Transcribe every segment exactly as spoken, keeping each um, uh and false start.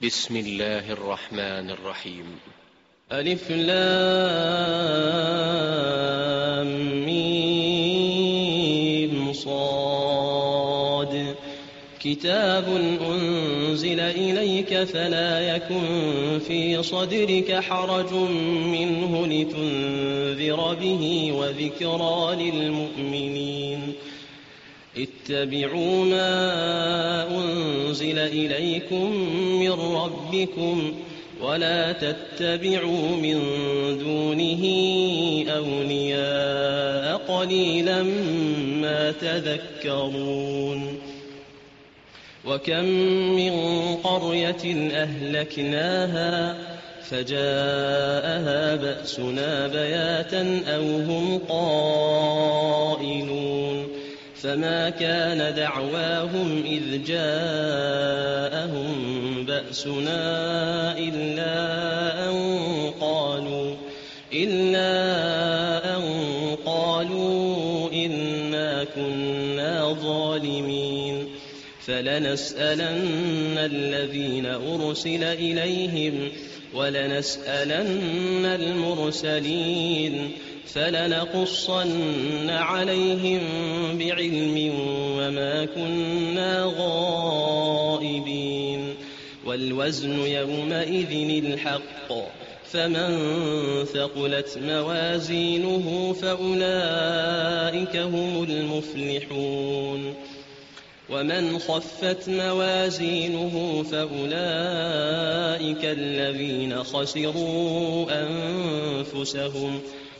بسم الله الرحمن الرحيم. ألف لام ميم صاد. كتاب أنزل إليك فلا يكن في صدرك حرج منه لتنذر به وذكرى للمؤمنين. اتبعوا ما أنزل إليكم من ربكم ولا تتبعوا من دونه أولياء قليلا ما تذكرون. وكم من قرية أهلكناها فجاءها بأسنا بياتا أو هم قائلون. فما كان دعواهم إذ جاءهم بأسنا إلا أن قالوا إلا أن قالوا إنا كنا ظالمين. فلنسألن الذين أرسل إليهم ولنسألن المرسلين فلنقصن عليهم بعلم وما كنا غائبين. والوزن يومئذ الحق فمن ثقلت موازينه فأولئك هم المفلحون. ومن خفت موازينه فأولئك الذين خسروا أنفسهم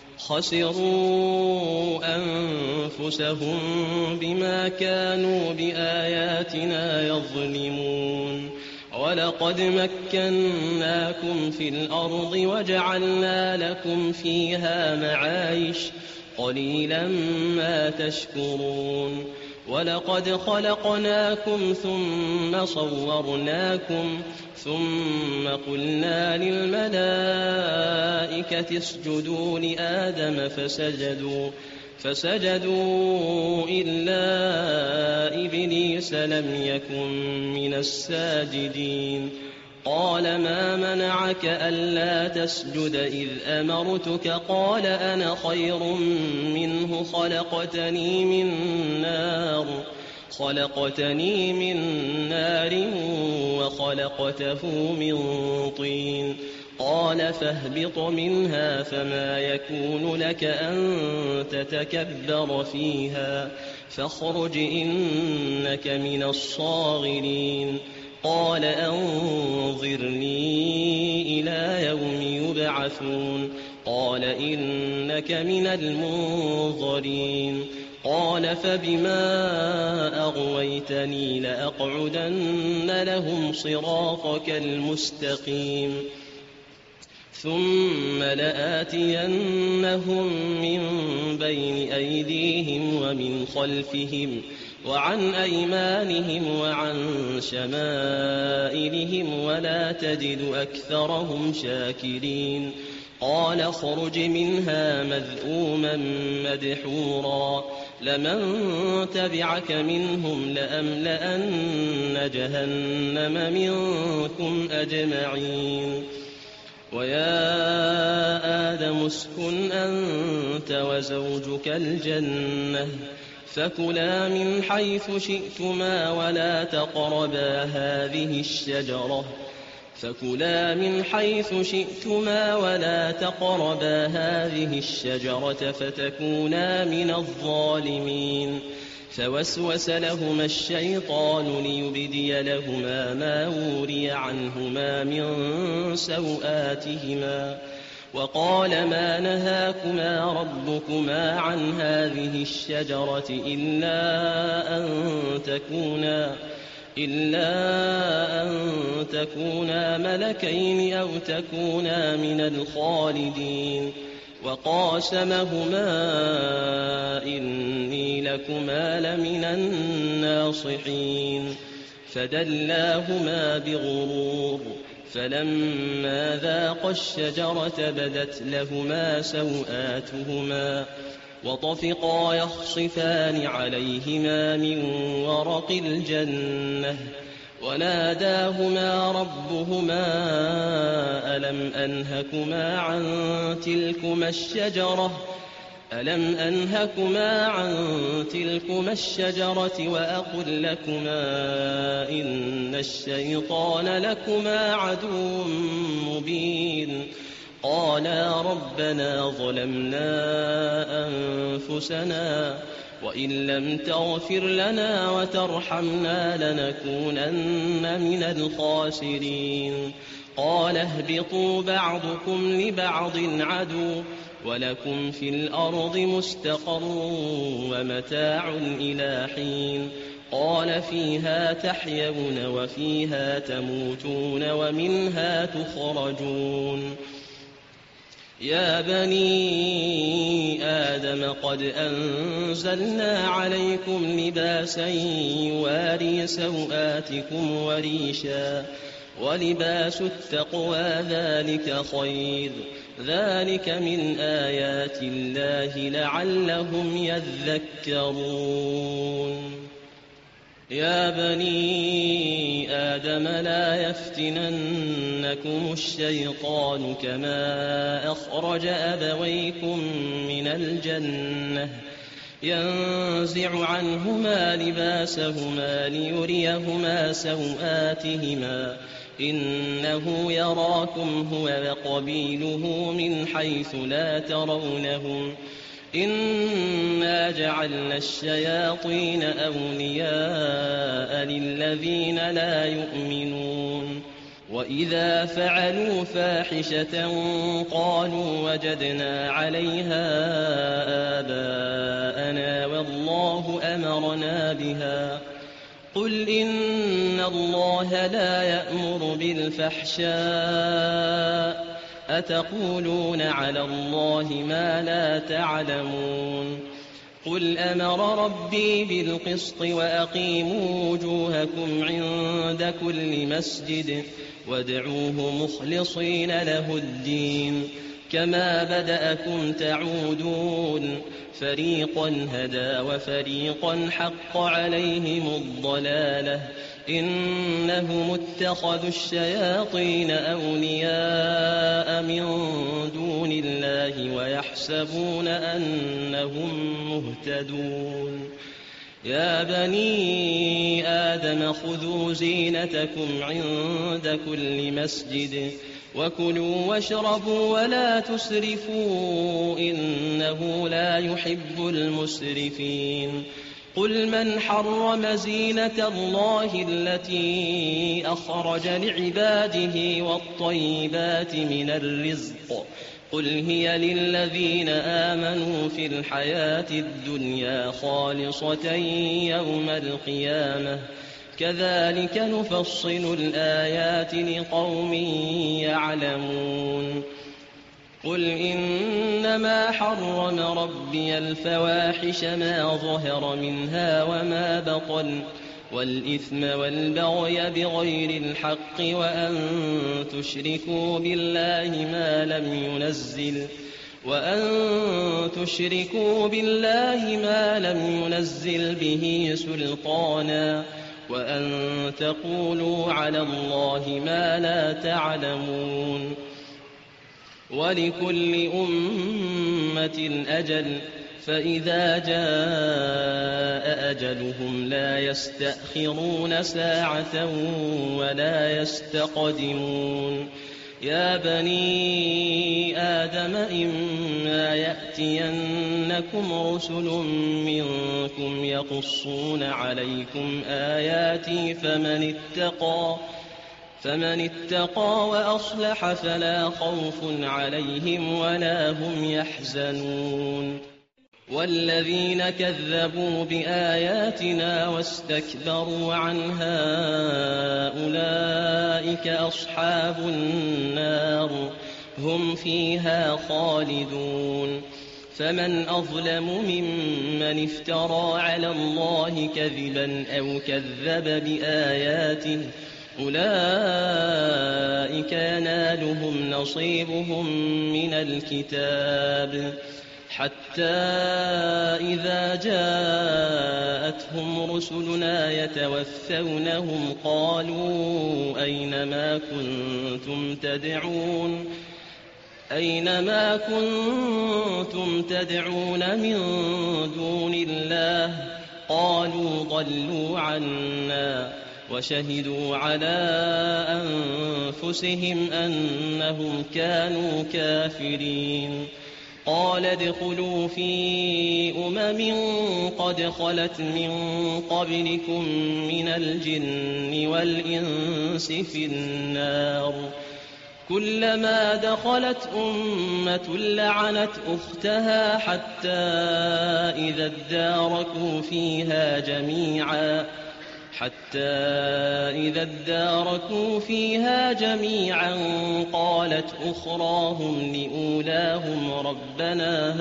خسروا أنفسهم بما كانوا بآياتنا يظلمون. ولقد مكناكم في الأرض وجعلنا لكم فيها معايش قليلا ما تشكرون. ولقد خلقناكم ثم صورناكم ثم قلنا للملائكة اسجدوا لآدم فسجدوا فسجدوا إلا إبليس لم يكن من الساجدين. قال ما منعك ألا تسجد إذ أمرتك؟ قال أنا خير منه خلقتني من نار خلقتني من نار وخلقته من طين. قال فاهبط منها فما يكون لك أن تتكبر فيها فاخرج إنك من الصاغرين. قال أنظرني إلى يوم يبعثون. قال إنك من المنظرين. قال فبما أغويتني لأقعدن لهم صراطك المستقيم ثم لآتينهم من بين أيديهم ومن خلفهم وعن أيمانهم وعن شمائلهم ولا تجد أكثرهم شاكرين. قال اخرج منها مذءوما مدحورا لمن تبعك منهم لأملأن جهنم منكم أجمعين. ويا آدم اسكن أنت وزوجك الجنة فكلا من حيث شئتما ولا تقربا هذه الشجرة فكلا من حيث شئتما ولا تقربا هذه الشجرة فتكونا من الظالمين. فوسوس لهما الشيطان ليبدي لهما ما وري عنهما من سوآتهما وقال ما نهاكما ربكما عن هذه الشجرة إلا أن تكونا إلا أن تكونا ملكين أو تكونا من الخالدين. وقاسمهما إني لكما لمن الناصحين. فدلاهما بغرور فلما ذاقا الشجرة بدت لهما سوآتهما وطفقا يخصفان عليهما من ورق الجنة وناداهما ربهما ألم أنهكما عن تلكما الشجرة ألم أنهكما عن تلكما الشجرة وأقل لكما إن الشيطان لكما عدو مبين قالا ربنا ظلمنا أنفسنا وإن لم تغفر لنا وترحمنا لنكونن من الخاسرين قال اهبطوا بعضكم لبعض عدو ولكم في الأرض مستقر ومتاع إلى حين قال فيها تحيون وفيها تموتون ومنها تخرجون يا بني آدم قد أنزلنا عليكم لباسا يواري سوآتكم وريشا ولباس التقوى ذلك خير ذلك من آيات الله لعلهم يذكرون يا بني آدم لا يفتننكم الشيطان كما أخرج أبويكم من الجنة ينزع عنهما لباسهما ليريهما سوآتهما إنه يراكم هو وقبيله من حيث لا ترونهم إنا جعلنا الشياطين أولياء للذين لا يؤمنون وإذا فعلوا فاحشة قالوا وجدنا عليها آباءنا والله أمرنا بها قل إن الله لا يأمر بالفحشاء أتقولون على الله ما لا تعلمون قل أمر ربي بالقسط وأقيموا وجوهكم عند كل مسجد وادعوه مخلصين له الدين كما بدأكم تعودون فريقا هدى وفريقا حق عليهم الضلالة إنهم اتخذوا الشياطين أولياء من دون الله ويحسبون أنهم مهتدون يا بني آدم خذوا زينتكم عند كل مسجد وكلوا واشربوا ولا تسرفوا إنه لا يحب المسرفين قل من حرم زينة الله التي أخرج لعباده والطيبات من الرزق قل هي للذين آمنوا في الحياة الدنيا خالصة يوم القيامة كذلك نفصل الآيات لقوم يعلمون قل إنما حرم ربي الفواحش ما ظهر منها وما بطن والإثم والبغي بغير الحق وأن تشركوا بالله ما لم ينزل وأن تشركوا بالله ما لم ينزل به سلطانا وأن تقولوا على الله ما لا تعلمون ولكل أمة أجل فإذا جاء أجلهم لا يستأخرون ساعة ولا يستقدمون يا بني آدم إما يأتينكم رسل منكم يقصون عليكم آياتي فمن اتقى فمن اتقى وأصلح فلا خوف عليهم ولا هم يحزنون والذين كذبوا بآياتنا واستكبروا عنها أولئك أصحاب النار هم فيها خالدون فمن أظلم ممن افترى على الله كذبا أو كذب بآياته أولئك ينالهم نصيبهم من الكتاب حتى إذا جاءتهم رسلنا يتوفونهم قالوا أينما كنتم تدعون أينما كنتم تدعون من دون الله قالوا ضلوا عنا وشهدوا على أنفسهم أنهم كانوا كافرين. قال ادخلوا في أمم قد خلت من قبلكم من الجن والإنس في النار كلما دخلت أمة لعنت أختها حتى إذا اداركوا فيها جميعا حتى إذا اداركوا فيها جميعا قالت أخراهم لأولاهم ربنا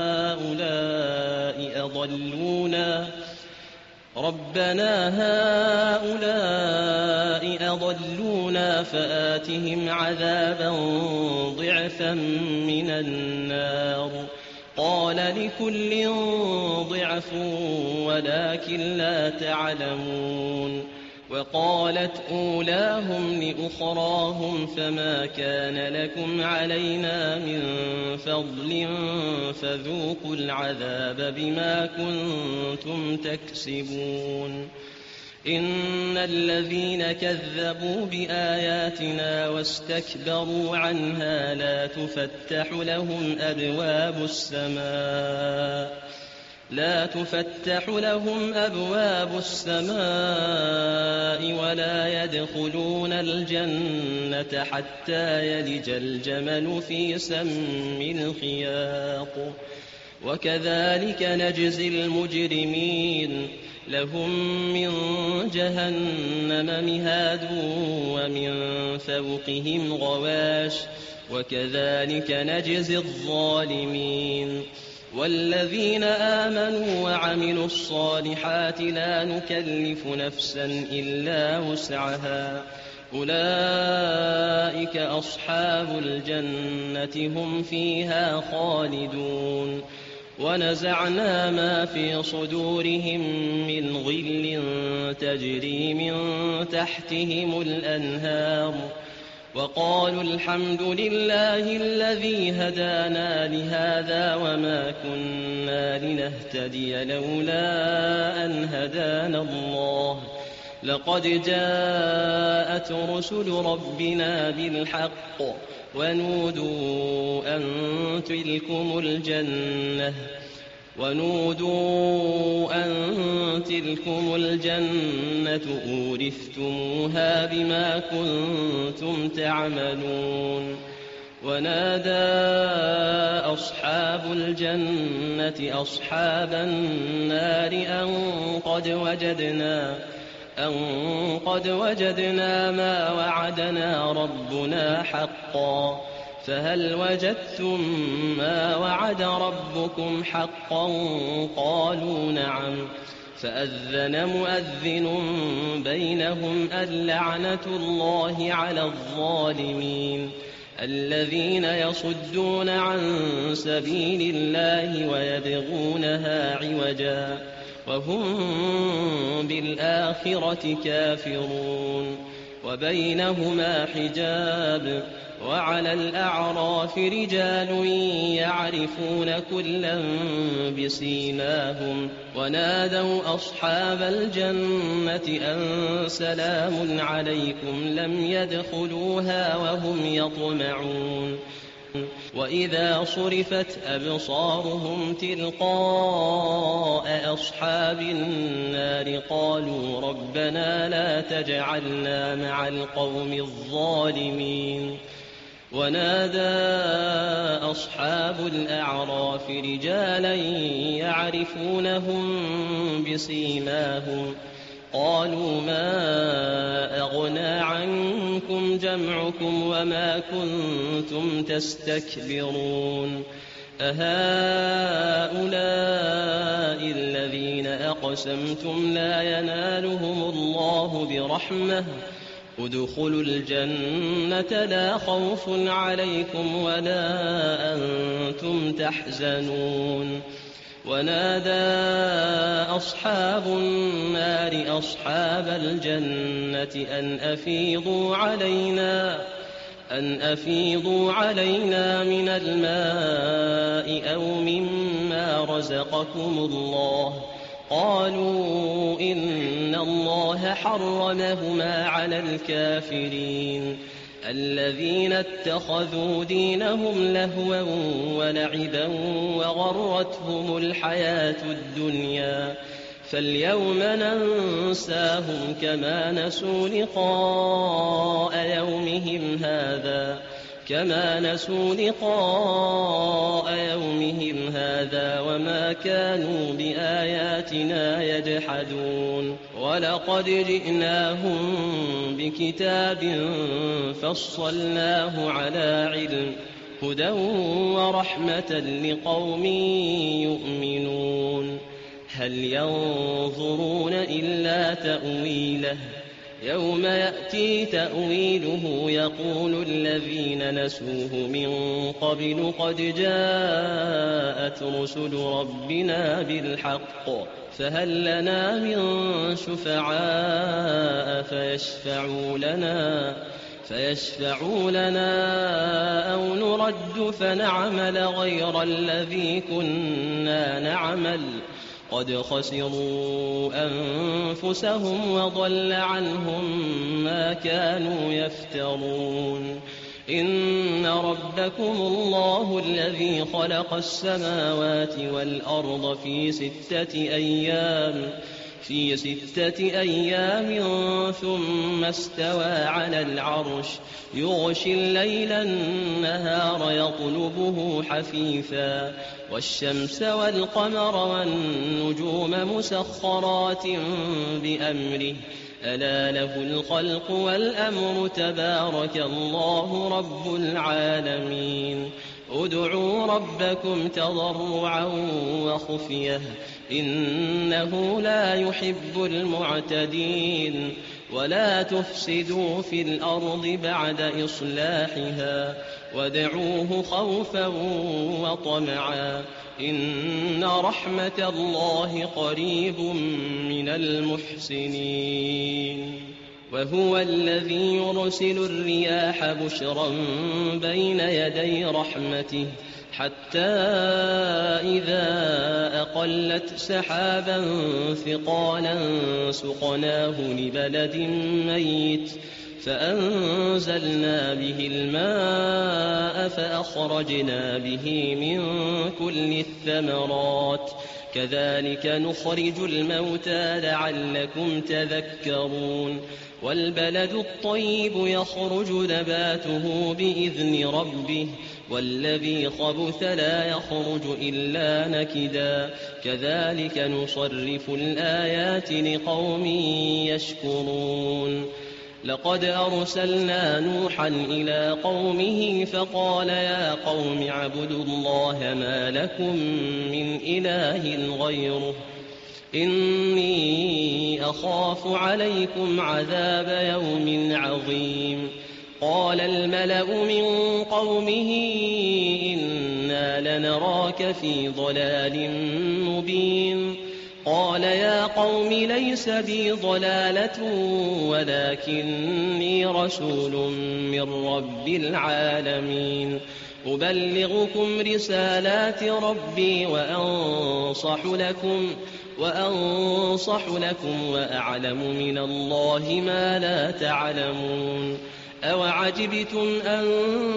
هؤلاء أضلونا ربنا هؤلاء أضلونا فآتهم عذابا ضعفا من النار قال لكل ضعف ولكن لا تعلمون. وقالت أولاهم لأخراهم فما كان لكم علينا من فضل فذوقوا العذاب بما كنتم تكسبون. إن الذين كذبوا بآياتنا واستكبروا عنها لا تفتح لهم أبواب السماء لا تفتح لهم أبواب السماء ولا يدخلون الجنة حتى يلج الجمل في سم الخياط وكذلك نجزي المجرمين. لهم من جهنم مهاد ومن فوقهم غواش وكذلك نجزي الظالمين. والذين آمنوا وعملوا الصالحات لا نكلف نفسا إلا وسعها أولئك أصحاب الجنة هم فيها خالدون. ونزعنا ما في صدورهم من غل تجري من تحتهم الأنهار وقالوا الحمد لله الذي هدانا لهذا وما كنا لنهتدي لولا أن هدانا الله لقد جاءت رسل ربنا بالحق ونودوا أن تلكم الجنة ونودوا أن تلكم الجنة أورثتموها بما كنتم تعملون. ونادى أصحاب الجنة أصحاب النار أن قد وجدنا أن قد وجدنا ما وعدنا ربنا حقا فهل وجدتم ما وعد ربكم حقا قالوا نعم فأذن مؤذن بينهم اللعنة الله على الظالمين الذين يصدون عن سبيل الله ويبغونها عوجا وهم بالآخرة كافرون. وبينهما حجاب وعلى الأعراف رجال يعرفون كلا بسيماهم ونادوا أصحاب الجنة أن سلام عليكم لم يدخلوها وهم يطمعون. وإذا صرفت أبصارهم تلقاء أصحاب النار قالوا ربنا لا تجعلنا مع القوم الظالمين. ونادى أصحاب الأعراف رجالا يعرفونهم بسيماهم قالوا ما أغنى عنكم جمعكم وما كنتم تستكبرون أهؤلاء الذين أقسمتم لا ينالهم الله برحمة ادخلوا الجنة لا خوف عليكم ولا أنتم تحزنون. ونادى أصحاب النار أصحاب الجنة أن أفيضوا علينا أن أفيضوا علينا من الماء أو مما رزقكم الله. قالوا إن الله حرمهما على الكافرين الذين اتخذوا دينهم لهوا ولعبا وغرتهم الحياة الدنيا فاليوم ننساهم كما نسوا لقاء يومهم هذا كما نسوا لقاء يومهم هذا وما كانوا بآياتنا يجحدون. ولقد جئناهم بكتاب فصلناه على علم هدى ورحمة لقوم يؤمنون. هل ينظرون إلا تأويله يوم يأتي تأويله يقول الذين نسوه من قبل قد جاءت رسل ربنا بالحق فهل لنا من شفعاء فيشفعوا لنا فيشفعوا لنا أو نرد فنعمل غير الذي كنا نعمل قد خسروا أنفسهم وضل عنهم ما كانوا يفترون. إن ربكم الله الذي خلق السماوات والأرض في ستة أيام في ستة أيام ثم استوى على العرش يغشي الليل النهار يطلبه حثيثا والشمس والقمر والنجوم مسخرات بأمره ألا له الخلق والأمر تبارك الله رب العالمين. ادعوا ربكم تضرعا وخفية إنه لا يحب المعتدين. ولا تفسدوا في الأرض بعد إصلاحها وادعوه خوفا وطمعا إن رحمة الله قريب من المحسنين. وهو الذي يرسل الرياح بشرا بين يدي رحمته حتى إذا أقلت سحابا ثقالا سقناه لبلد ميت فأنزلنا به الماء فأخرجنا به من كل الثمرات كذلك نخرج الموتى لعلكم تذكرون. والبلد الطيب يخرج نباته بإذن ربه والذي خبث لا يخرج إلا نكدا كذلك نصرف الآيات لقوم يشكرون. لقد أرسلنا نوحا إلى قومه فقال يا قوم اعبدوا الله ما لكم من إله غيره إني أخاف عليكم عذاب يوم عظيم. قال الملأ من قومه إنا لنراك في ضلال مبين. قال يا قوم ليس بي ضلالة ولكني رسول من رب العالمين أبلغكم رسالات ربي وأنصح لكم وأنصح لكم وأعلم من الله ما لا تعلمون. أوعجبتم أن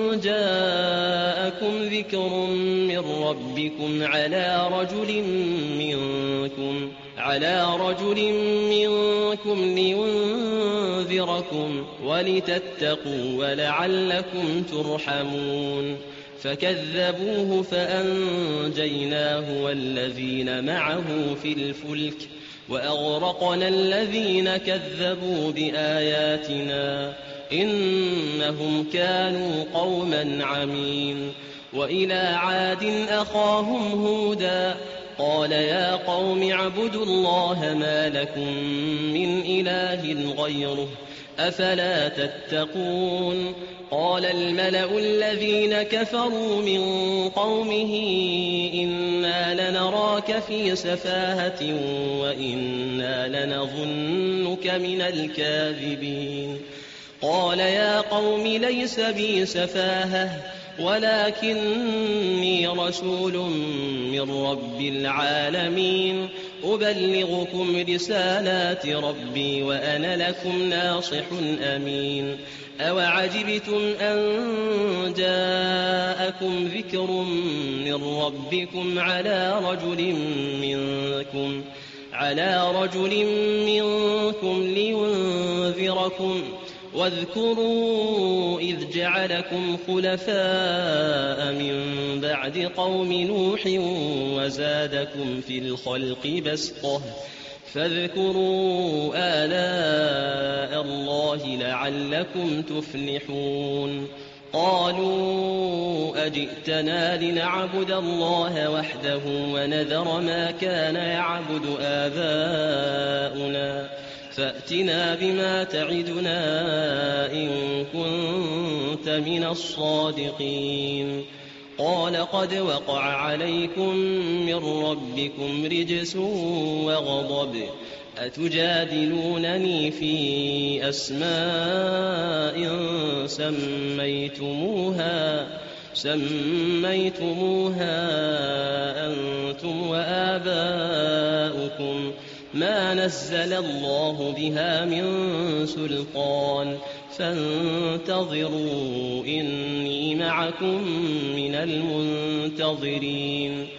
جاءكم ذكر من ربكم على رجل منكم على رجل منكم لينذركم ولتتقوا ولعلكم ترحمون. فكذبوه فأنجيناه والذين معه في الفلك وأغرقنا الذين كذبوا بآياتنا إنهم كانوا قوما عمين. وإلى عاد أخاهم هودا قال يا قوم اعبدوا الله ما لكم من إله غيره أفلا تتقون قال الملأ الذين كفروا من قومه إنا لنراك في سفاهة وإنا لنظنك من الكاذبين قال يا قوم ليس بي سفاهة ولكني رسول من رب العالمين أبلغكم رسالات ربي وأنا لكم ناصح أمين أوعجبتم أن جاءكم ذكر من ربكم على رجل منكم على رجل منكم لينذركم واذكروا إذ جعلكم خلفاء من بعد قوم نوح وزادكم في الخلق بسطة فاذكروا آلاء الله لعلكم تفلحون قالوا أجئتنا لنعبد الله وحده ونذر ما كان يعبد آباؤنا فأتنا بما تعدنا إن كنت من الصادقين قال قد وقع عليكم من ربكم رجس وغضب أتجادلونني في أسماء سميتموها سميتموها أنتم وآباؤكم ما نزل الله بها من سلطان فانتظروا إني معكم من المنتظرين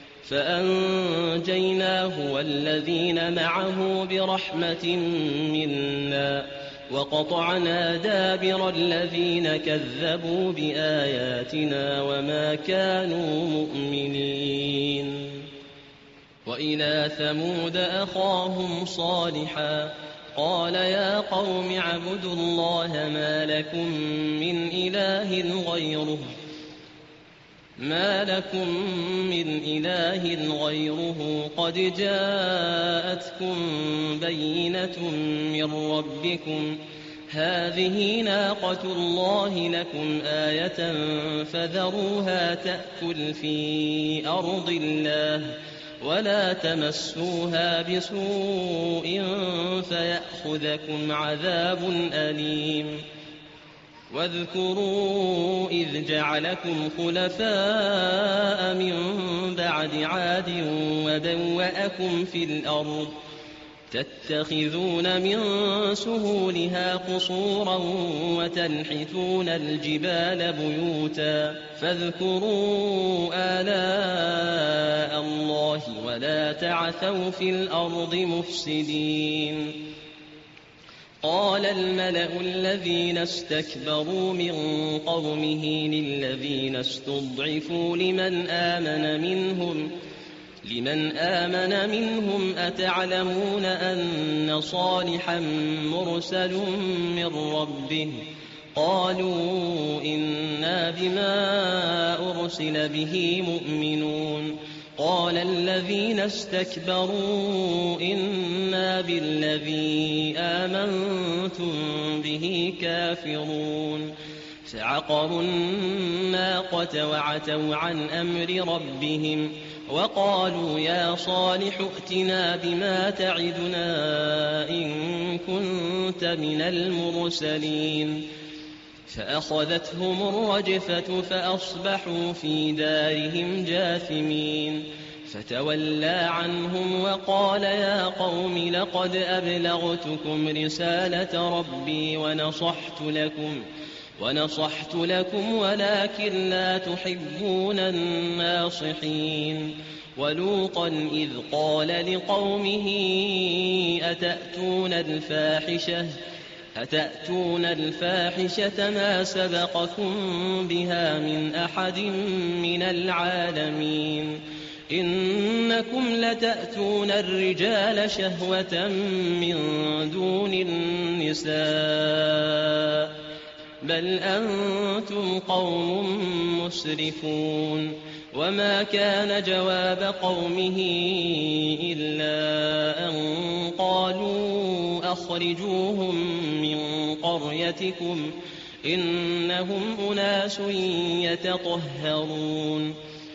فأنجيناه والذين معه برحمة منا وقطعنا دابر الذين كذبوا بآياتنا وما كانوا مؤمنين وإلى ثمود أخاهم صالحا قال يا قوم اعبدوا الله ما لكم من إله غيره ما لكم من إله غيره قد جاءتكم بينة من ربكم هذه ناقة الله لكم آية فذروها تأكل في أرض الله ولا تمسوها بسوء فيأخذكم عذاب أليم واذكروا إذ جعلكم خلفاء من بعد عاد وبوأكم في الأرض تتخذون من سهولها قصورا وتنحتون الجبال بيوتا فاذكروا آلاء الله ولا تعثوا في الأرض مفسدين قال الملأ الذين استكبروا من قومه للذين استضعفوا لمن آمن منهم لمن آمن منهم أتعلمون أن صالحا مرسل من ربه قالوا إنا بما أرسل به مؤمنون قال الذين استكبروا إنا بالذي آمنتم به كافرون فعقروا الناقة وعتوا عن أمر ربهم وقالوا يا صالح ائتنا بما تعدنا إن كنت من المرسلين فأخذتهم الرجفة فأصبحوا في دارهم جاثمين فتولى عنهم وقال يا قوم لقد أبلغتكم رسالة ربي ونصحت لكم ونصحت لكم ولكن لا تحبون الناصحين ولوطا إذ قال لقومه أتأتون الفاحشة أتأتون الفاحشة ما سبقكم بها من أحد من العالمين إنكم لتأتون الرجال شهوة من دون النساء بل أنتم قوم مسرفون وما كان جواب قومه إلا أن قالوا أخرجوهم من قريتكم إنهم أناس يتطهرون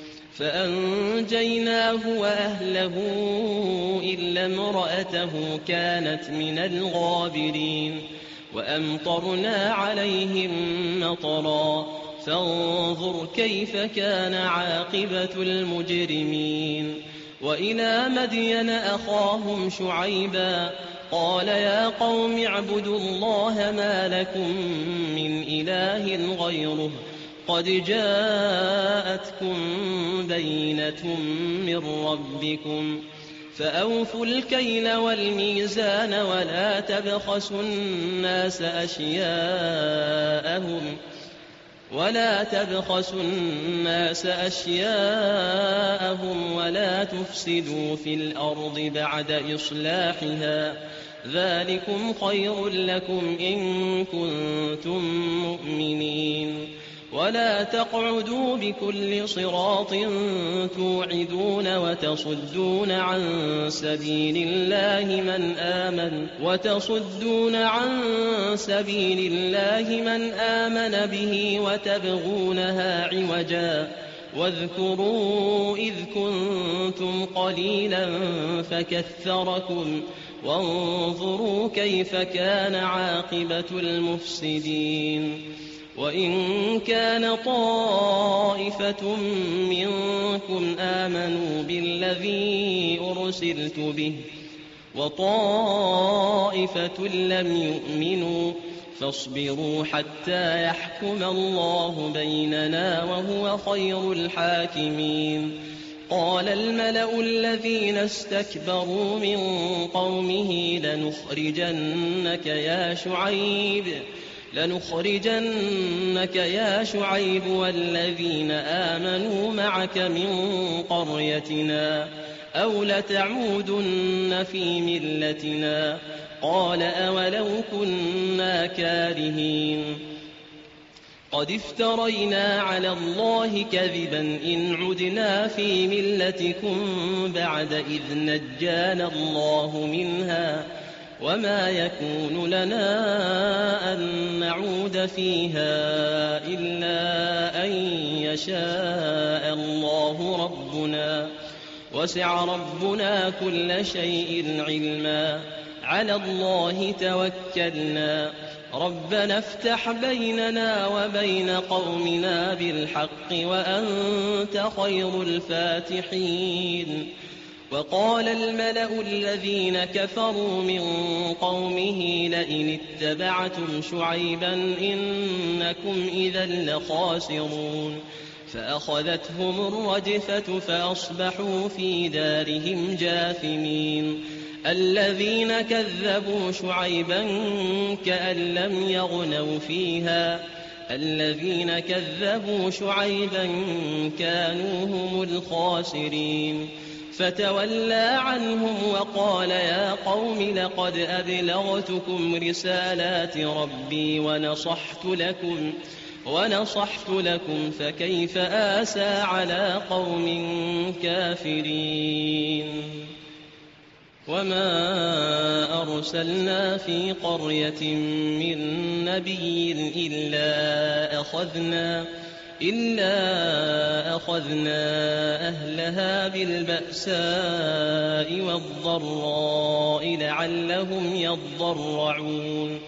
فأنجيناه وأهله إلا امرأته كانت من الغابرين وأمطرنا عليهم مطرا فانظر كيف كان عاقبة المجرمين وإلى مدين أخاهم شعيبا قال يا قوم اعبدوا الله ما لكم من إله غيره قد جاءتكم بينة من ربكم فأوفوا الكيل والميزان ولا تبخسوا الناس أشياءهم ولا تبخسوا الناس أشياءهم ولا تفسدوا في الأرض بعد إصلاحها ذلكم خير لكم إن كنتم مؤمنين ولا تقعدوا بكل صراط توعدون وتصدون عن سبيل الله من آمن وتصدون عن سبيل الله من آمن به وتبغونها عوجا واذكروا إذ كنتم قليلا فكثركم وانظروا كيف كان عاقبة المفسدين وإن كان طائفة منكم آمنوا بالذي أرسلت به وطائفة لم يؤمنوا فاصبروا حتى يحكم الله بيننا وهو خير الحاكمين قال الملأ الذين استكبروا من قومه لنخرجنك يا شعيب لنخرجنك يا شعيب والذين آمنوا معك من قريتنا أو لتعودن في ملتنا قال أولو كنا كارهين قد افترينا على الله كذبا إن عدنا في ملتكم بعد إذ نجانا الله منها وما يكون لنا أن نعود فيها إلا أن يشاء الله ربنا وسع ربنا كل شيء علما على الله توكلنا ربنا افتح بيننا وبين قومنا بالحق وأنت خير الفاتحين وقال الملأ الذين كفروا من قومه لئن اتبعتم شعيبا إنكم إذا لخاسرون فأخذتهم الرجفة فأصبحوا في دارهم جاثمين الذين كذبوا شعيبا كأن لم يغنوا فيها الذين كذبوا شعيبا كانوا هم الخاسرين فتولى عنهم وقال يا قوم لقد أبلغتكم رسالات ربي ونصحت لكم ونصحت لكم فكيف آسى على قوم كافرين وما أرسلنا في قرية من نبي إلا أخذنا إلا أخذنا أهلها بالبأساء والضراء لعلهم يضرعون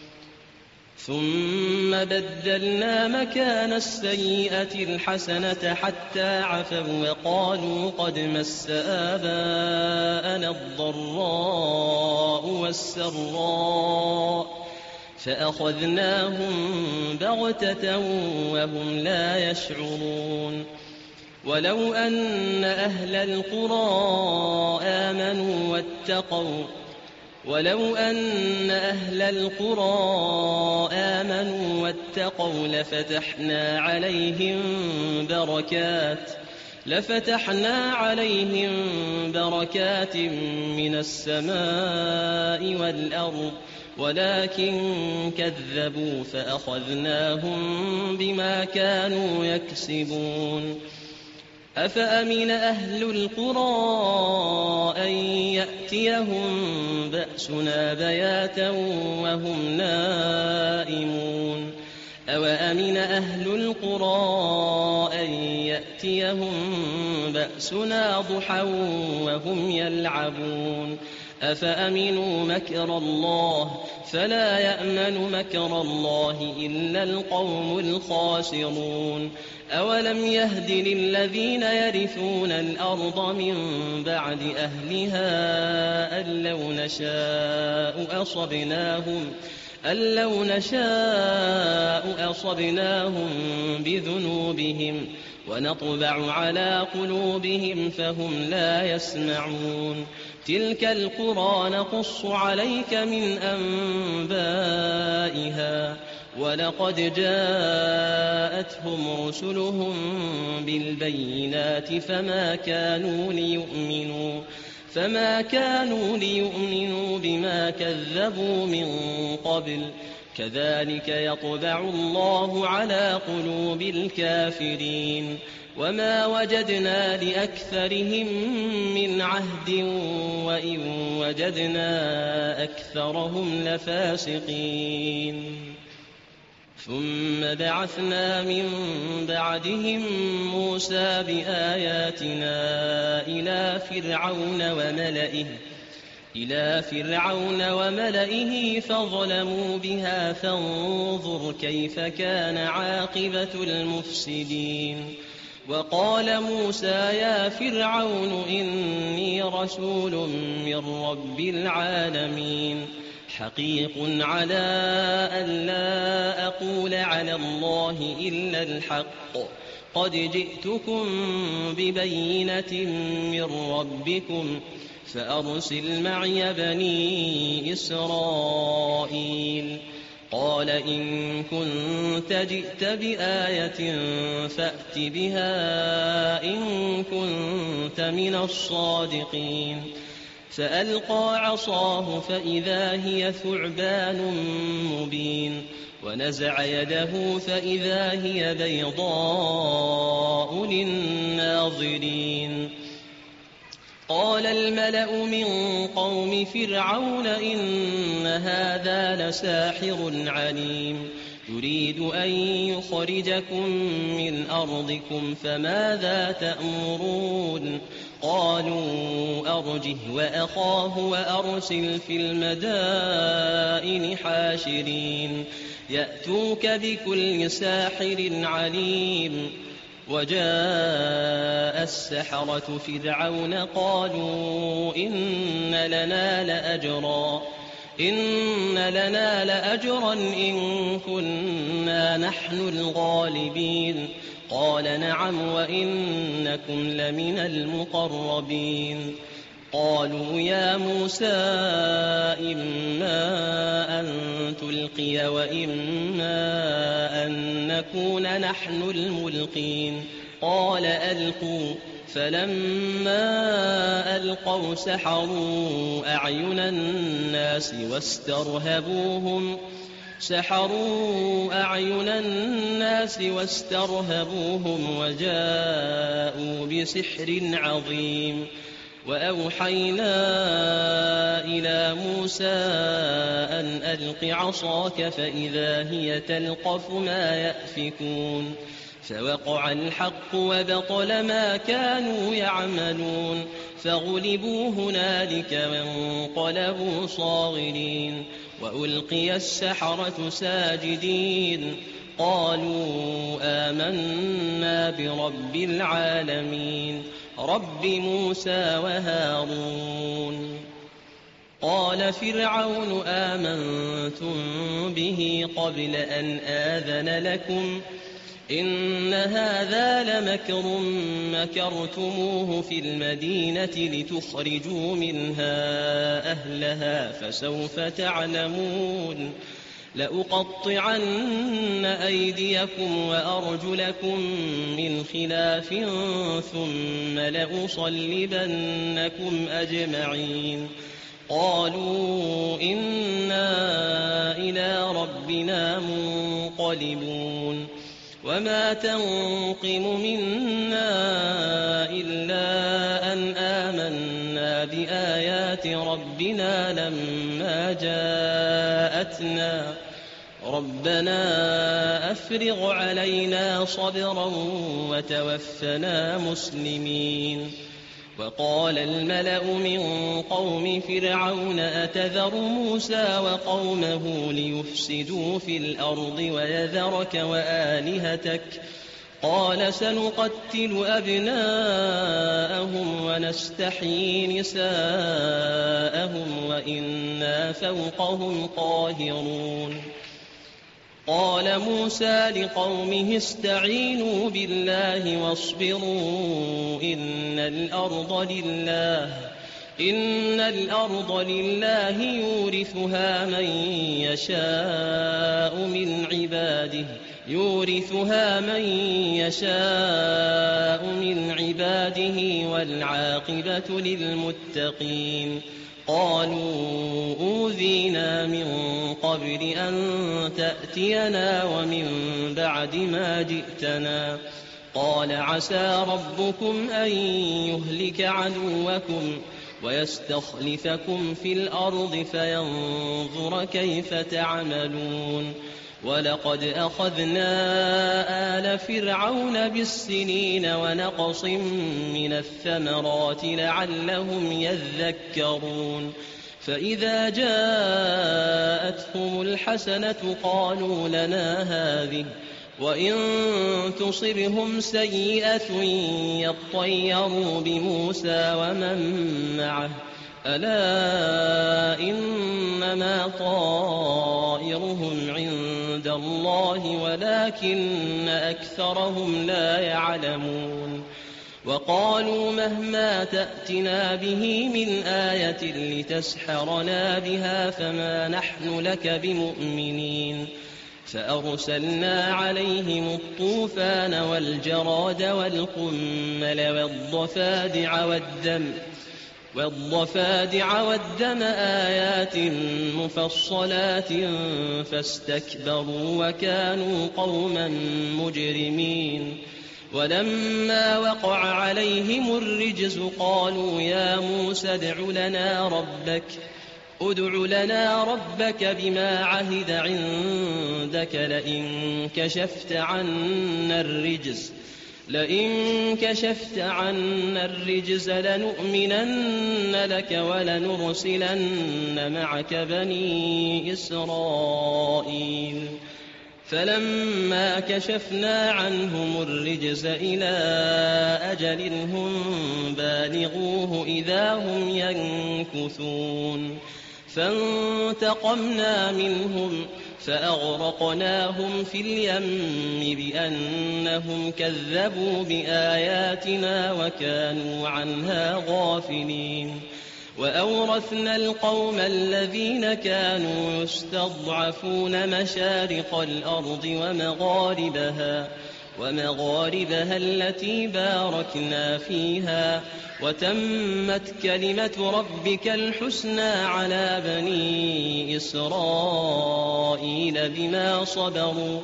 ثم بدلنا مكان السيئة الحسنة حتى عفوا وقالوا قد مس آباءنا الضراء والسراء فأخذناهم بغتة وهم لا يشعرون ولو أن أهل القرى آمنوا واتقوا ولو أن أهل القرى آمنوا واتقوا لفتحنا عليهم بركات لفتحنا عليهم بركات من السماء والأرض ولكن كذبوا فأخذناهم بما كانوا يكسبون أفأمن أهل القرى أن يأتيهم بأسنا بياتا وهم نائمون أوأمن أهل القرى أن يأتيهم بأسنا ضحى وهم يلعبون أفأمنوا مكر الله فلا يأمن مكر الله إلا القوم الخاسرون أولم يهد للذين يرثون الأرض من بعد أهلها أن لو نشاء أصبناهم أن لو نشاء أصبناهم بذنوبهم ونطبع على قلوبهم فهم لا يسمعون تلك القرى نقص عليك من أنبائها ولقد جاءتهم رسلهم بالبينات فما كانوا ليؤمنوا فما كانوا ليؤمنوا بما كذبوا من قبل كذلك يطبع الله على قلوب الكافرين وما وجدنا لأكثرهم من عهد وإن وجدنا أكثرهم لفاسقين ثم بعثنا من بعدهم موسى بآياتنا إلى فرعون وملئه إلى فرعون وملئه فظلموا بها فانظر كيف كان عاقبة المفسدين وقال موسى يا فرعون إني رسول من رب العالمين حقيق على أن لا أقول على الله إلا الحق قد جئتكم ببينة من ربكم فأرسل معي بني إسرائيل قال إن كنت جئت بآية فأت بها إن كنت من الصادقين فألقى عصاه فإذا هي ثعبان مبين ونزع يده فإذا هي بيضاء للناظرين قال الملأ من قوم فرعون إن هذا لساحر عليم يريد أن يخرجكم من أرضكم فماذا تأمرون قالوا أرجه وأخاه وأرسل في المدائن حاشرين يأتوك بكل ساحر عليم وجاء السحرة فرعون قالوا إن لنا لأجرا إن لنا لأجرا إن كنا نحن الغالبين قال نعم وإنكم لمن المقربين قالوا يا موسى إما أن تلقي وإما أن نكون نحن الملقين قال ألقوا فلما ألقوا سحروا أعين الناس واسترهبوهم سحروا أعين الناس واسترهبوهم وجاءوا بسحر عظيم وأوحينا إلى موسى أن ألق عصاك فإذا هي تلقف ما يأفكون فوقع الحق وبطل ما كانوا يعملون فغلبوا هنالك وانقلبوا صاغرين وألقي السحرة ساجدين قالوا آمنا برب العالمين رب موسى وهارون قال فرعون آمنتم به قبل أن آذن لكم إن هذا لمكر مكرتموه في المدينة لتخرجوا منها أهلها فسوف تعلمون لأقطعن أيديكم وأرجلكم من خلاف ثم لأصلبنكم أجمعين قالوا إنا إلى ربنا منقلبون وما تنقم منا إلا أن آمنا بآيات ربنا لما جاءتنا ربنا أفرغ علينا صبرا وتوفنا مسلمين. وقال الملأ من قوم فرعون أتذر موسى وقومه ليفسدوا في الأرض ويذرك وآلهتك قال سنقتل أبناءهم ونستحيي نساءهم وإنا فوقهم قاهرون. قال موسى لقومه استعينوا بالله واصبروا إن الأرض لله إن الأرض لله يورثها من يشاء من عباده يورثها من يشاء من عباده والعاقبة للمتقين. قالوا أوذينا من قبل أن تأتينا ومن بعد ما جئتنا قال عسى ربكم أن يهلك عدوكم ويستخلفكم في الأرض فينظر كيف تعملون. ولقد أخذنا آل فرعون بالسنين ونقص من الثمرات لعلهم يذكرون. فإذا جاءتهم الحسنة قالوا لنا هذه وإن تصبهم سيئة يطيروا بموسى ومن معه ألا إنما طائرهم عند الله ولكن أكثرهم لا يعلمون. وقالوا مهما تأتنا به من آية لتسحرنا بها فما نحن لك بمؤمنين. فأرسلنا عليهم الطوفان والجراد والقمل والضفادع والدم والضفادع والدم آيات مفصلات فاستكبروا وكانوا قوما مجرمين. ولما وقع عليهم الرجز قالوا يا موسى ادع لنا ربك ادع لنا ربك بما عهد عندك لئن كشفت عنا الرجز لئن كشفت عنا الرجز لنؤمنن لك ولنرسلن معك بني إسرائيل. فلما كشفنا عنهم الرجز إلى أجل هم بالغوه إذا هم ينكثون. فانتقمنا منهم فأغرقناهم في اليم بأنهم كذبوا بآياتنا وكانوا عنها غافلين. وأورثنا القوم الذين كانوا يستضعفون مشارق الأرض ومغاربها ومغاربها التي باركنا فيها وتمت كلمة ربك الحسنى على بني إسرائيل بما صبروا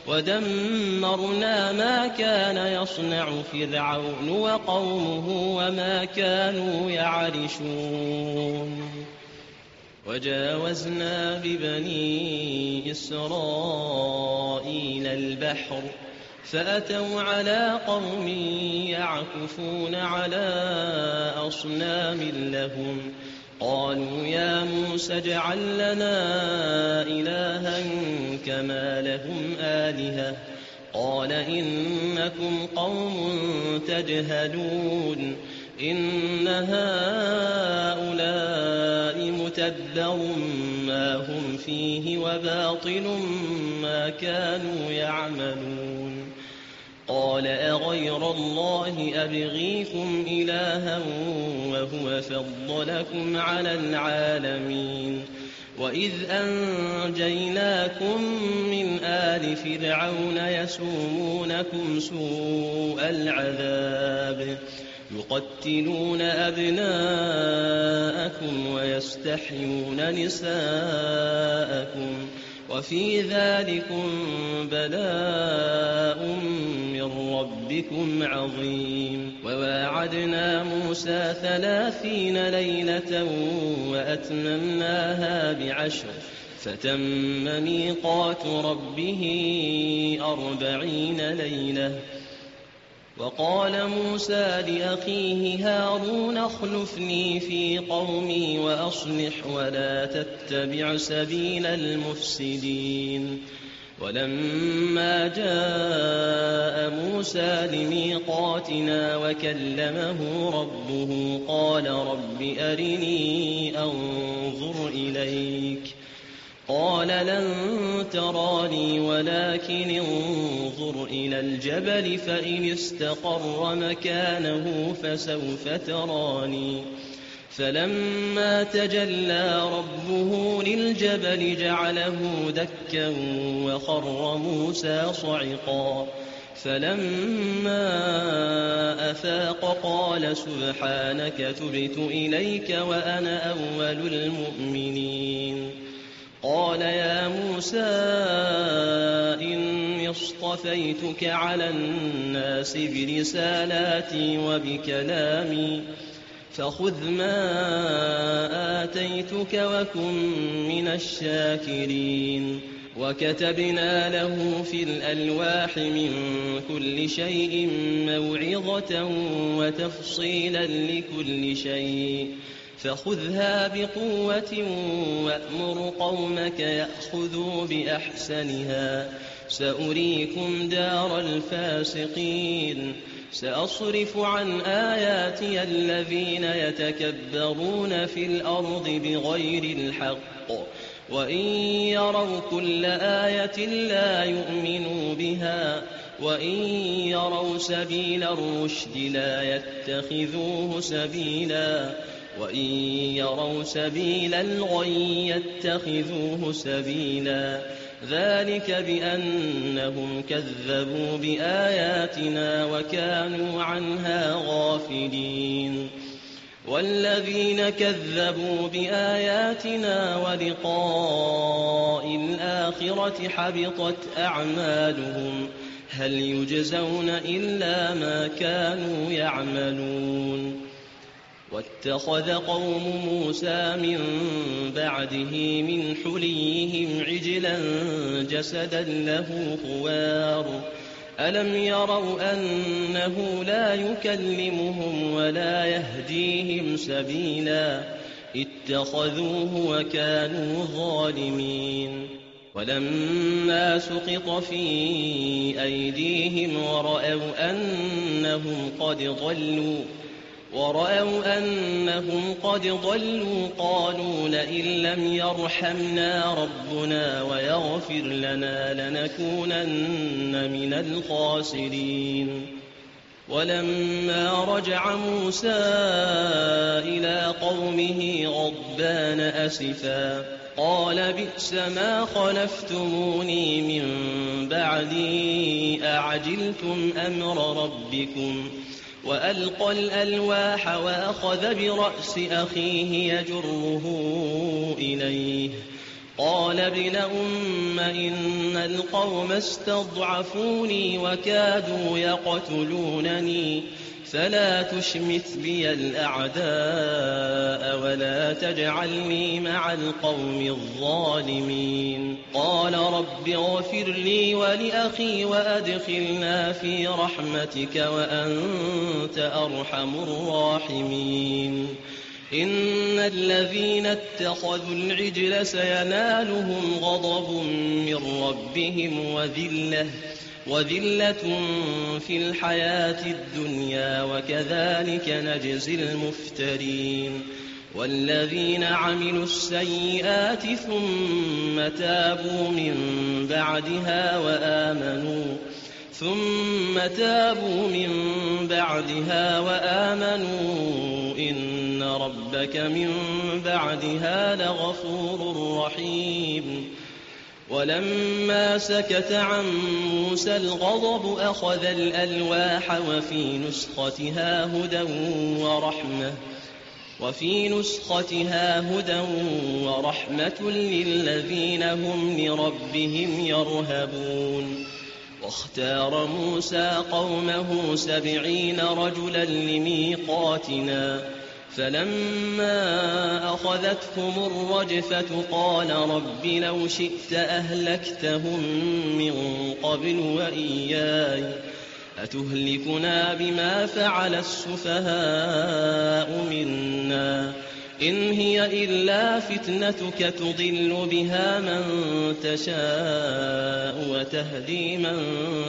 ودمرنا ما كان يصنع فرعون وقومه وما كانوا يعرشون. وجاوزنا ببني إسرائيل البحر فأتوا على قوم يعكفون على أصنام لهم قالوا يا موسى اجعل لنا إلها كما لهم آلهة قال إنكم قوم تجهلون إن هؤلاء متبر ما هم فيه وباطل ما كانوا يعملون. قال أغير الله أبغيكم إلها وهو فضلكم على العالمين. وإذ أنجيناكم من آل فرعون يسومونكم سوء العذاب يقتلون أبناءكم ويستحيون نساءكم وفي ذلكم بلاء من ربكم عظيم. وواعدنا موسى ثلاثين ليلة وأتممناها بعشر فتم ميقات ربه أربعين ليلة. وقال موسى لأخيه هارون اخلفني في قومي وأصلح ولا تتبع سبيل المفسدين. ولما جاء موسى لميقاتنا وكلمه ربه قال رب أرني أنظر إليك قال لن تراني ولكن انظر إلى الجبل فإن استقر مكانه فسوف تراني. فلما تجلى ربه للجبل جعله دكا وخر موسى صعقا. فلما أفاق قال سبحانك تبت إليك وأنا أول المؤمنين. قال يا موسى إني اصطفيتك على الناس برسالاتي وبكلامي فخذ ما آتيتك وكن من الشاكرين. وكتبنا له في الألواح من كل شيء موعظة وتفصيلا لكل شيء فخذها بقوة وأمر قومك يأخذوا بأحسنها سأريكم دار الفاسقين. سأصرف عن آياتي الذين يتكبرون في الأرض بغير الحق وإن يروا كل آية لا يؤمنوا بها وإن يروا سبيل الرشد لا يتخذوه سبيلا وإن يروا سبيل الغي يتخذوه سبيلا. ذلك بأنهم كذبوا بآياتنا وكانوا عنها غافلين. والذين كذبوا بآياتنا ولقاء الآخرة حبطت أعمالهم هل يجزون إلا ما كانوا يعملون. واتخذ قوم موسى من بعده من حليهم عجلا جسدا له خوار ألم يروا أنه لا يكلمهم ولا يهديهم سبيلا اتخذوه وكانوا ظالمين. ولما سقط في أيديهم ورأوا أنهم قد ضلوا ورأوا أنهم قد ضلوا قالوا لئن لم يرحمنا ربنا ويغفر لنا لنكونن من الخاسرين. ولما رجع موسى إلى قومه غضبان أسفا قال بئس ما خلفتموني من بعدي أعجلتم أمر ربكم وألقى الألواح وأخذ برأس أخيه يجره إليه قال ابن أم إن القوم استضعفوني وكادوا يقتلونني فلا تشمت بي الأعداء ولا تجعلني مع القوم الظالمين. قال رب اغفر لي ولأخي وأدخلنا في رحمتك وأنت أرحم الراحمين. إن الذين اتخذوا العجل سينالهم غضب من ربهم وذلة وذلة في الحياة الدنيا وكذلك نجزي المفترين. والذين عملوا السيئات ثم تابوا من بعدها وآمنوا ثم تابوا من بعدها وآمنوا إن ربك من بعدها لغفور رحيم. ولما سكت عن موسى الغضب أخذ الألواح وفي نسختها هدى ورحمة وفي نسختها هدى ورحمة للذين هم لربهم يرهبون. واختار موسى قومه سبعين رجلا لميقاتنا فلما أخذتهم الرجفة قال رب لو شئت أهلكتهم من قبل وإياي أتهلكنا بما فعل السفهاء منا إن هي إلا فتنتك تضل بها من تشاء وتهدي من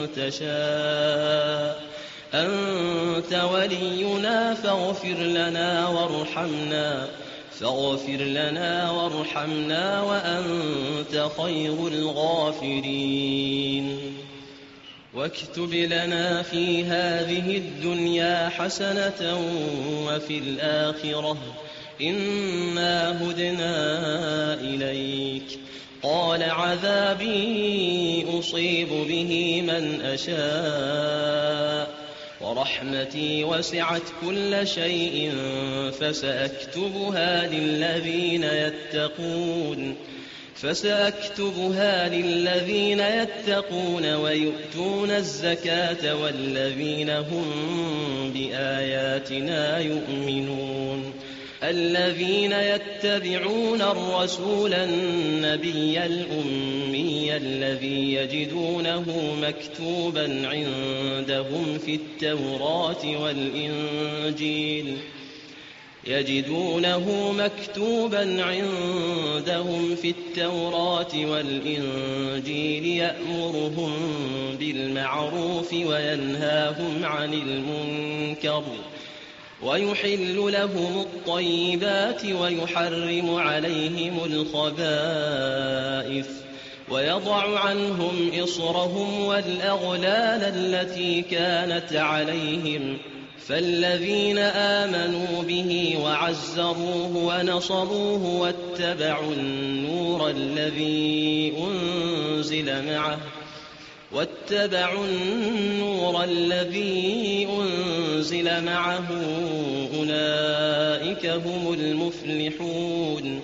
تشاء أنت ولينا فاغفر لنا وارحمنا فاغفر لنا وارحمنا وأنت خير الغافرين. واكتب لنا في هذه الدنيا حسنة وفي الآخرة إنا هدنا إليك قال عذابي أصيب به من أشاء ورحمتي وسعت كل شيء فسأكتبها للذين يتقون فسأكتبها للذين يتقون ويؤتون الزكاة والذين هم بآياتنا يؤمنون الذين يتبعون الرسول النبي الأمي الذي يجدونه مكتوبا عندهم في التوراة والإنجيل يجدونه مكتوبا عندهم في التوراة والإنجيل يأمرهم بالمعروف وينهاهم عن المنكر ويحل لهم الطيبات ويحرم عليهم الخبائث ويضع عنهم إصرهم والأغلال التي كانت عليهم فالذين آمنوا به وعزروه ونصروه واتبعوا النور الذي أنزل معه واتبعوا النور الذي أنزل معه أولئك هم المفلحون.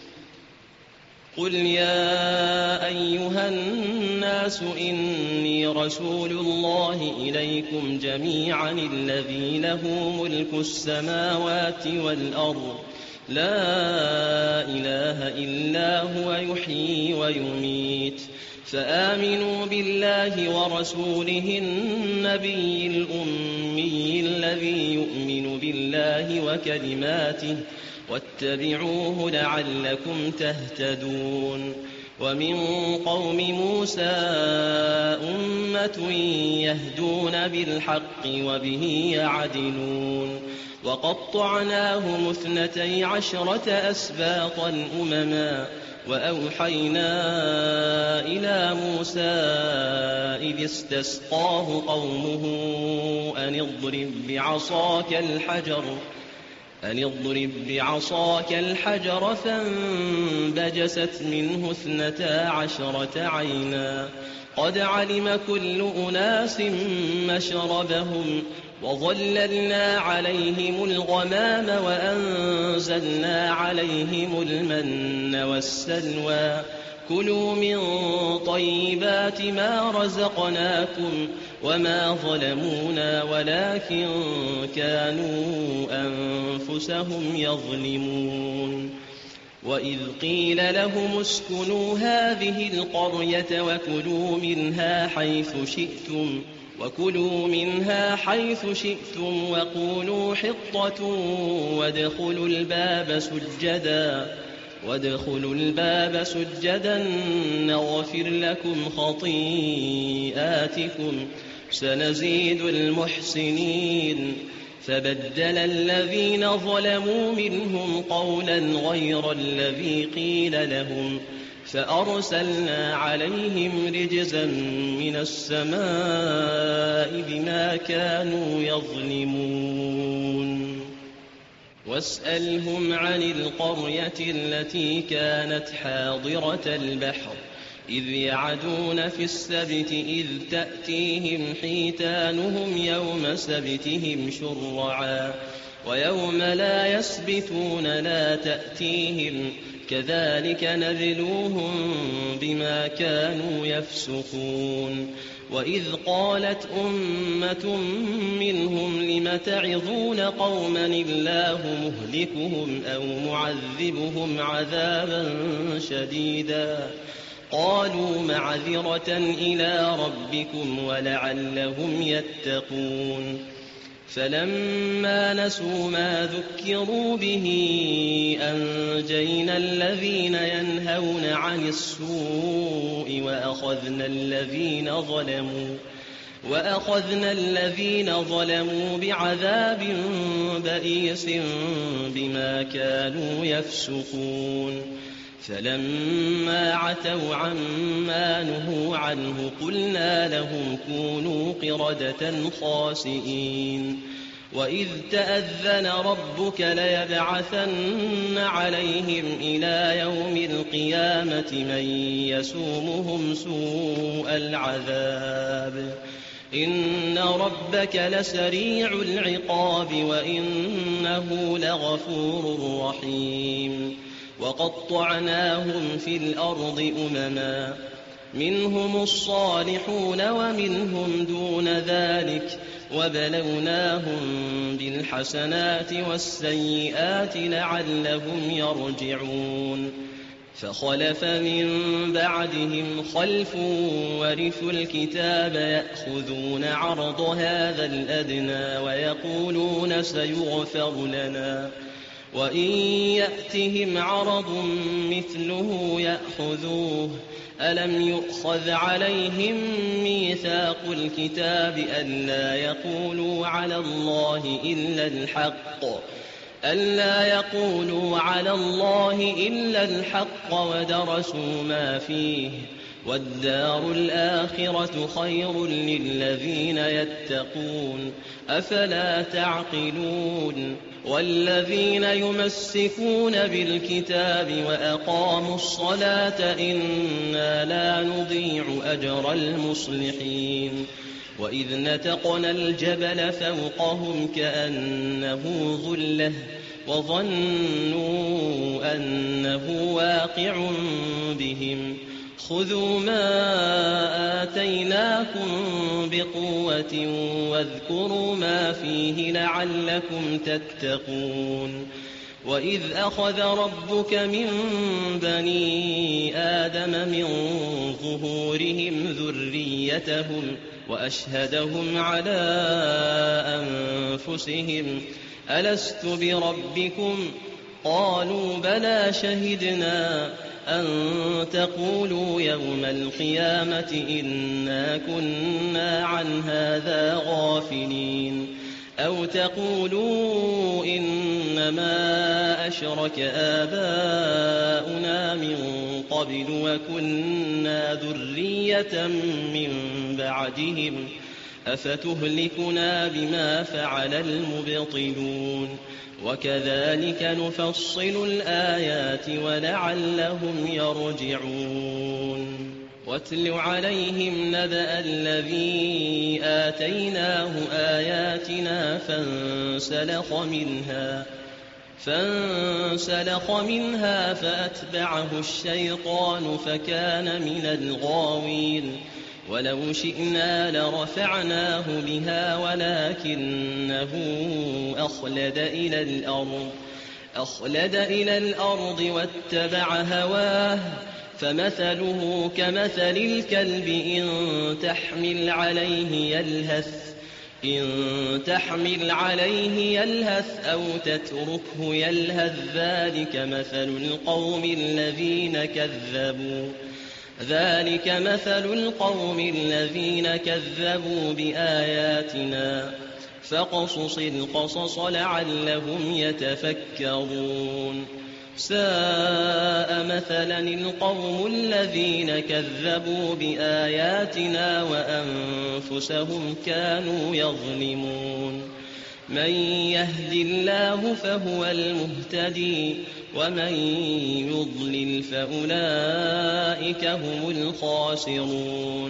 قل يا أيها الناس إني رسول الله إليكم جميعا الذي له ملك السماوات والأرض لا إله إلا هو يحيي ويميت فآمنوا بالله ورسوله النبي الأمي الذي يؤمن بالله وكلماته واتبعوه لعلكم تهتدون. ومن قوم موسى أمة يهدون بالحق وبه يعدلون وقطعناهم اثنتي عشرة أسباطا أمما وأوحينا إلى موسى إذ استسقاه قومه أن اضرب بعصاك الحجر أن اضرب بعصاك الحجر فانبجست منه اثنتا عشرة عينا قد علم كل أناس مشربهم وظللنا عليهم الغمام وأنزلنا عليهم المن والسلوى كلوا من طيبات ما رزقناكم وما ظلمونا ولكن كانوا أنفسهم يظلمون. وإذ قيل لهم اسكنوا هذه القرية وكلوا منها حيث شئتم وكلوا منها حيث شئتم وقولوا حطة وادخلوا الباب سجدا وادخلوا الباب سجدا نغفر لكم خطيئاتكم سنزيد المحسنين. فبدل الذين ظلموا منهم قولا غير الذي قيل لهم فأرسلنا عليهم رجزا من السماء بما كانوا يظلمون. واسألهم عن القرية التي كانت حاضرة البحر إذ يعدون في السبت إذ تأتيهم حيتانهم يوم سبتهم شرعا ويوم لا يسبتون لا تأتيهم كذلك نبلوهم بما كانوا يفسقون وإذ قالت أمة منهم لم تعظون قوما الله مهلكهم أو معذبهم عذابا شديدا قالوا معذرة إلى ربكم ولعلهم يتقون فلما نسوا ما ذكروا به أنجينا الذين ينهون عن السوء وأخذنا الذين ظلموا وأخذنا الذين ظلموا بعذاب بئيس بما كانوا يفسقون فلما عتوا عما نهوا عنه قلنا لهم كونوا قردة خاسئين وإذ تأذن ربك ليبعثن عليهم إلى يوم القيامة من يسومهم سوء العذاب إن ربك لسريع العقاب وإنه لغفور رحيم وقطعناهم في الأرض أمما منهم الصالحون ومنهم دون ذلك وبلوناهم بالحسنات والسيئات لعلهم يرجعون فخلف من بعدهم خلف ورثوا الكتاب يأخذون عرض هذا الأدنى ويقولون سيغفر لنا وإن يأتهم عرض مثله يأخذوه ألم يؤخذ عليهم ميثاق الكتاب ألا يقولوا على الله إلا الحق ألا يقولوا على الله إلا الحق ودرسوا ما فيه والدار الآخرة خير للذين يتقون أفلا تعقلون والذين يمسكون بالكتاب وأقاموا الصلاة إنا لا نضيع أجر المصلحين وإذ نتقنا الجبل فوقهم كأنه ظلة وظنوا أنه واقع بهم خذوا ما آتيناكم بقوة واذكروا ما فيه لعلكم تتقون وإذ أخذ ربك من بني آدم من ظهورهم ذريتهم وأشهدهم على أنفسهم ألست بربكم قالوا بلى شهدنا أن تقولوا يوم القيامة إنا كنا عن هذا غافلين أو تقولوا إنما أشرك آباؤنا من قبل وكنا ذرية من بعدهم أفتهلكنا بما فعل المبطلون وكذلك نفصل الآيات ولعلهم يرجعون واتل عليهم نبأ الذي آتيناه آياتنا فانسلخ منها فانسلخ منها فأتبعه الشيطان فكان من الغاوين ولو شئنا لرفعناه بها ولكنه أخلد إلى الأرض أخلد إلى الأرض واتبع هواه فمثله كمثل الكلب إن تحمل عليه يلهث إن تحمل عليه يلهث أو تتركه يلهث ذلك مثل القوم الذين كذبوا ذلك مثل القوم الذين كذبوا بآياتنا فاقصص القصص لعلهم يتفكرون ساء مثلا القوم الذين كذبوا بآياتنا وأنفسهم كانوا يظلمون من يهد الله فهو المهتدي ومن يضلل فأولئك هم الخاسرون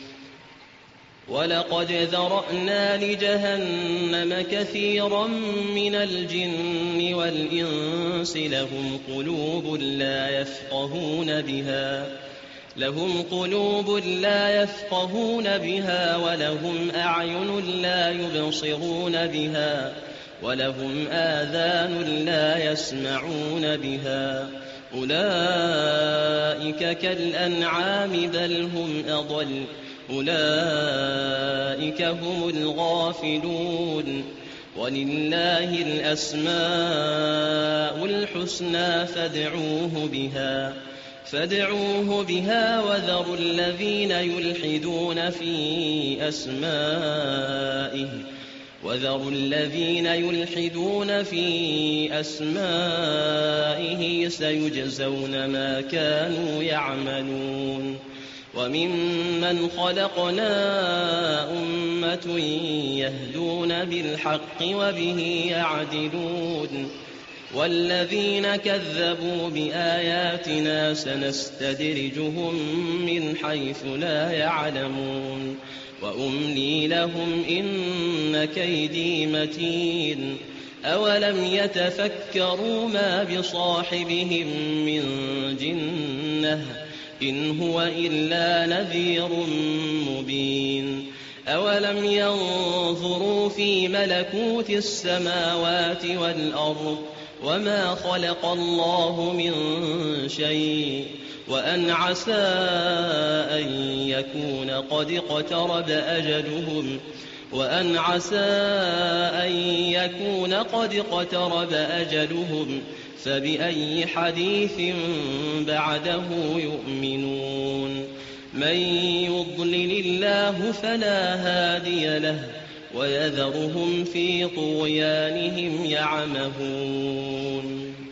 ولقد ذرأنا لجهنم كثيرا من الجن والإنس لهم قلوب لا يفقهون بها لهم قلوب لا يفقهون بها ولهم أعين لا يبصرون بها ولهم آذان لا يسمعون بها أولئك كالأنعام بل هم أضل أولئك هم الغافلون ولله الأسماء الحسنى فادعوه بها فادعوه بها وذروا الذين يلحدون في أسمائه وذروا الذين يلحدون في أسمائه سيجزون ما كانوا يعملون وممن خلقنا أمة يهدون بالحق وبه يعدلون والذين كذبوا بآياتنا سنستدرجهم من حيث لا يعلمون وأملي لهم إن كيدي متين أولم يتفكروا ما بصاحبهم من جنة إن هو إلا نذير مبين أولم ينظروا في ملكوت السماوات والأرض وما خلق الله من شيء وأن عسى أن يكون قد اقترب أجلهم وأن عسى أن يكون قد اقترب أجلهم فبأي حديث بعده يؤمنون من يضلل الله فلا هادي له ويذرهم في طغيانهم يعمهون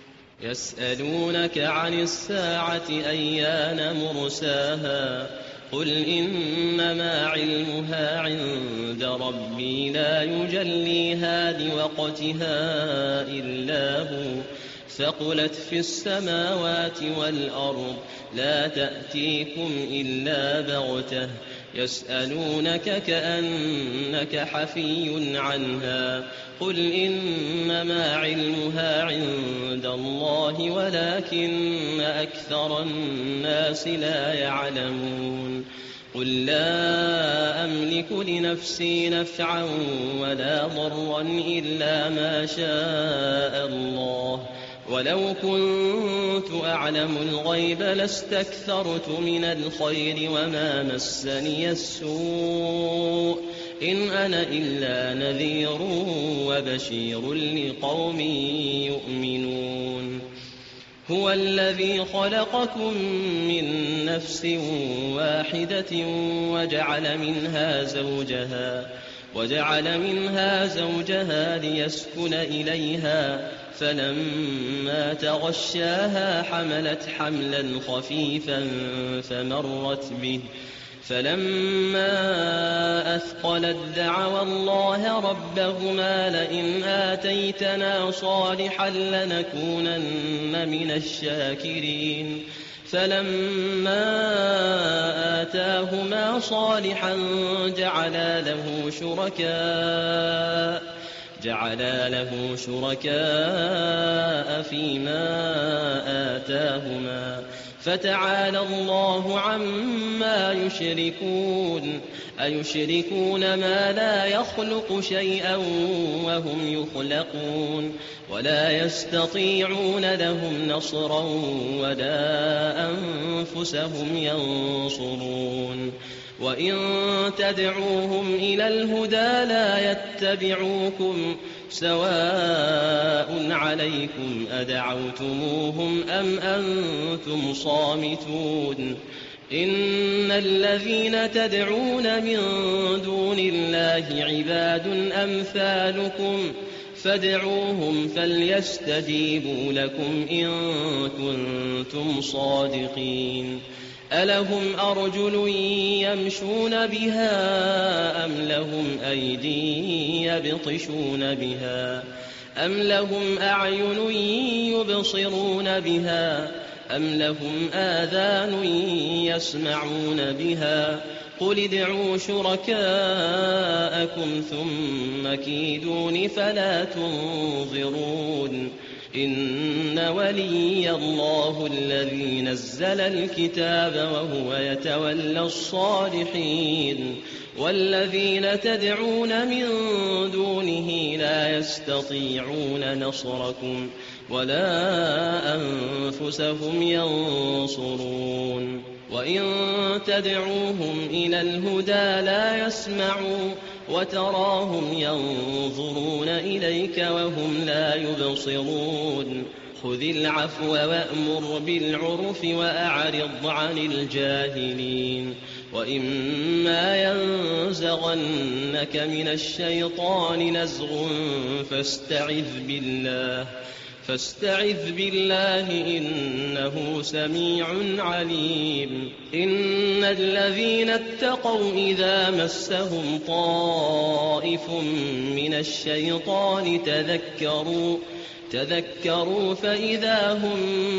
يسألونك عن الساعة أيان مرساها قل إنما علمها عند ربي لا يجليها لوقتها إلا هو ثقلت في السماوات والأرض لا تأتيكم إلا بغتة يسألونك كأنك حفي عنها قل إنما علمها عند الله ولكن أكثر الناس لا يعلمون قل لا أملك لنفسي نفعا ولا ضرا إلا ما شاء الله ولو كنت أعلم الغيب لاستكثرت من الخير وما مسني السوء إن أنا إلا نذير وبشير لقوم يؤمنون هو الذي خلقكم من نفس واحدة وجعل منها زوجها وجعل منها زوجها ليسكن إليها فلما تغشاها حملت حملا خفيفا فمرت به فلما أثقلت دعوا الله ربهما لئن آتيتنا صالحا لنكونن من الشاكرين فلما آتاهما صالحا جعلا له شركاء جعلا له شركاء فيما آتاهما فتعالى الله عما يشركون أيشركون ما لا يخلق شيئا وهم يخلقون ولا يستطيعون لهم نصرا ولا أنفسهم ينصرون وإن تدعوهم إلى الهدى لا يتبعوكم سواء عليكم أدعوتموهم أم أنتم صامتون إن الذين تدعون من دون الله عباد أمثالكم فادعوهم فليستجيبوا لكم إن كنتم صادقين ألهم أرجل يمشون بها أم لهم أيدي يبطشون بها أم لهم أعين يبصرون بها أم لهم آذان يسمعون بها قل ادعوا شركاءكم ثم كيدون فلا تنظرون إن ولي الله الذي نزل الكتاب وهو يتولى الصالحين والذين تدعون من دونه لا يستطيعون نصركم ولا أنفسهم ينصرون وإن تدعوهم إلى الهدى لا يسمعوا وتراهم ينظرون إليك وهم لا يبصرون خذ العفو وأمر بالعرف وأعرض عن الجاهلين وإما ينزغنك من الشيطان نزغ فاستعذ بالله فاستعذ بالله إنه سميع عليم إن الذين اتقوا إذا مسهم طائف من الشيطان تذكروا تذكروا فإذا هم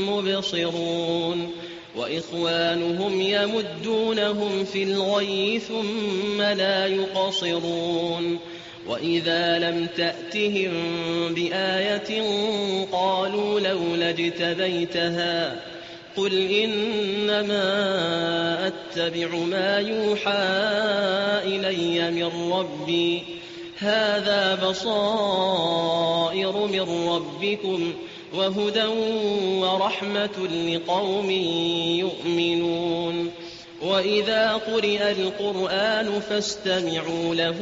مبصرون وإخوانهم يمدونهم في الغي ثم لا يقصرون وإذا لم تأتهم بآية قالوا لولا اجتبيتها قل إنما أتبع ما يوحى إلي من ربي هذا بصائر من ربكم وهدى ورحمة لقوم يؤمنون وإذا قرئ القرآن فاستمعوا له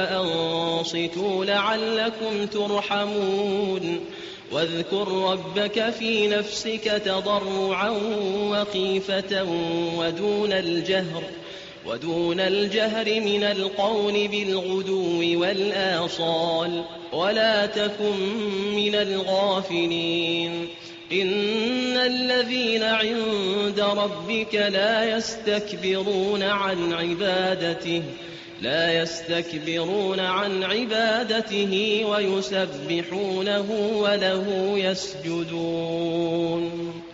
وأنصتوا لعلكم ترحمون واذكر ربك في نفسك تضرعا وخيفة ودون الجهر ودون الجهر من القول بالغدو والآصال ولا تكن من الغافلين إن الذين عند ربك لا يستكبرون عن عبادته لا يستكبرون عن عبادته ويسبحونه وله يسجدون